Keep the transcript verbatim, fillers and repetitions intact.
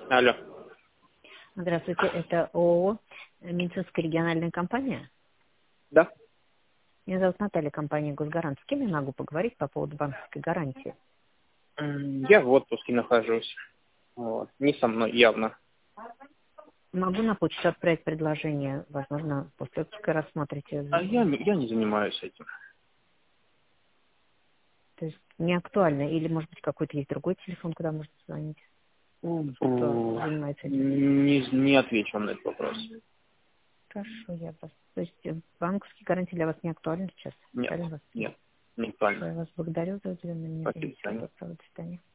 Алло. Здравствуйте, это ООО «Медицинская региональная компания». Да? Меня зовут Наталья, компания «Госгарант». С кем я могу поговорить по поводу банковской гарантии? М, Я в отпуске нахожусь. Вот. Не со мной явно. Могу на почту отправить предложение. Возможно, после отпуска рассмотрите. А я, не- я не занимаюсь этим. То есть не актуально. Или, может быть, какой-то есть другой телефон, куда можно звонить? М, Кто занимается этим? Не, не отвечу вам на этот вопрос. Хорошо, я вас... То есть э, банковские гарантии для вас не актуальны сейчас? Нет, Правильно вас поняла? нет, не актуально. Я вас благодарю за уделенное мне время. Спасибо, Всего Таня. доброго. До свидания.